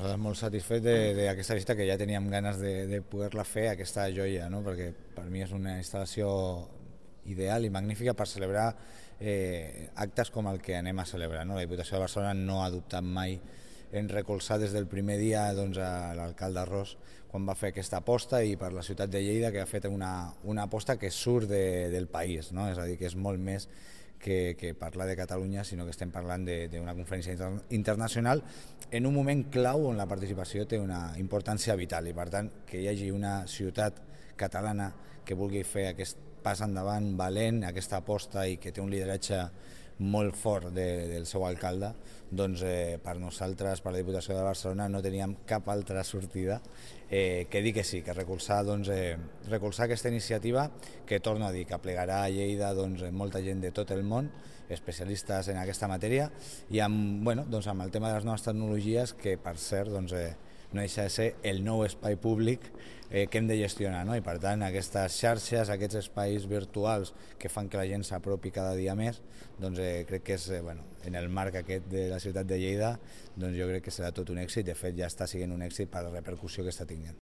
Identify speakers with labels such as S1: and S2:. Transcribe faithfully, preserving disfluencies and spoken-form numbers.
S1: nosaltres molt satisfets d'aquesta visita, que ja teníem ganes de, de poder-la fer, aquesta joia, no? Perquè per mi és una instal·lació ideal i magnífica per celebrar eh, actes com el que anem a celebrar, no? La Diputació de Barcelona no ha dubtat mai en recolzar des del primer dia doncs, a l'alcalde Ros quan va fer aquesta aposta, i per la ciutat de Lleida, que ha fet una, una aposta que surt de, del país, no? És a dir, que és molt més que, que parlar de Catalunya, sinó que estem parlant d'una conferència inter internacional en un moment clau on la participació té una importància vital, i per tant que hi hagi una ciutat catalana que vulgui fer aquest pas endavant valent, aquesta aposta, i que té un lideratge molt fort de, del seu alcalde, doncs eh, per nosaltres, per la Diputació de Barcelona, no teníem cap altra sortida eh, que dir que sí, que recolzar, doncs, eh, recolzar aquesta iniciativa, que torno a dir que plegarà a Lleida doncs, molta gent de tot el món, especialistes en aquesta matèria, i amb, bueno, doncs, amb el tema de les noves tecnologies, que per cert doncs, eh, no deixa de ser el nou espai públic eh, que hem de gestionar, no? I per tant aquestes xarxes, aquests espais virtuals que fan que la gent s'apropi cada dia més, doncs eh, crec que és, eh, bueno, en el marc aquest de la ciutat de Lleida, doncs jo crec que serà tot un èxit. De fet ja està sent un èxit per la repercussió que està tinguent.